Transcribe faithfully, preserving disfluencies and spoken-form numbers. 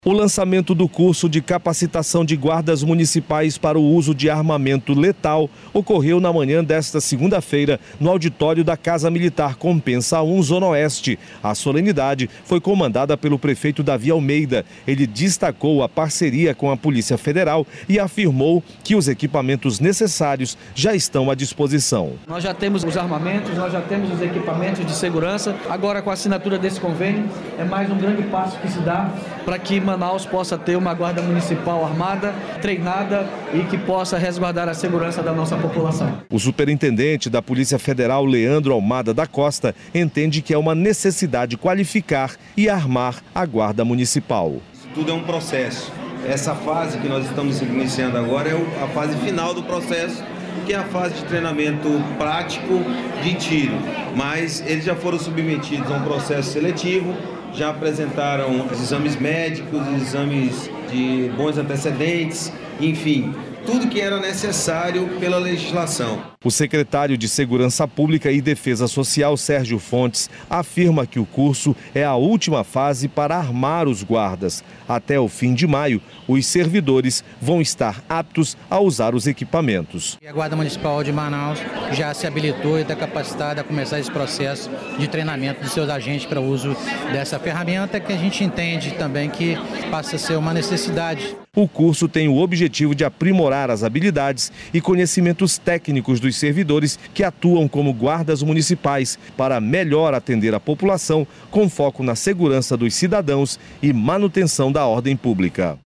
O lançamento do curso de capacitação de guardas municipais para o uso de armamento letal ocorreu na manhã desta segunda-feira no auditório da Casa Militar Compensa um, Zona Oeste. A solenidade foi comandada pelo prefeito Davi Almeida. Ele destacou a parceria com a Polícia Federal e afirmou que os equipamentos necessários já estão à disposição. Nós já temos os armamentos, nós já temos os equipamentos de segurança. Agora, com a assinatura desse convênio, é mais um grande passo que se dá para que Manaus possa ter uma guarda municipal armada, treinada e que possa resguardar a segurança da nossa população. O superintendente da Polícia Federal, Leandro Almada da Costa, entende que é uma necessidade qualificar e armar a guarda municipal. Isso tudo é um processo. Essa fase que nós estamos iniciando agora é a fase final do processo, que é a fase de treinamento prático de tiro. Mas eles já foram submetidos a um processo seletivo, já apresentaram os exames médicos, os exames de bons antecedentes, enfim, tudo que era necessário pela legislação. O secretário de Segurança Pública e Defesa Social, Sérgio Fontes, afirma que o curso é a última fase para armar os guardas. Até o fim de maio, os servidores vão estar aptos a usar os equipamentos. A Guarda Municipal de Manaus já se habilitou e está capacitada a começar esse processo de treinamento dos seus agentes para o uso dessa ferramenta, que a gente entende também que passa a ser uma necessidade. O curso tem o objetivo de aprimorar as habilidades e conhecimentos técnicos dos servidores que atuam como guardas municipais para melhor atender a população, com foco na segurança dos cidadãos e manutenção da ordem pública.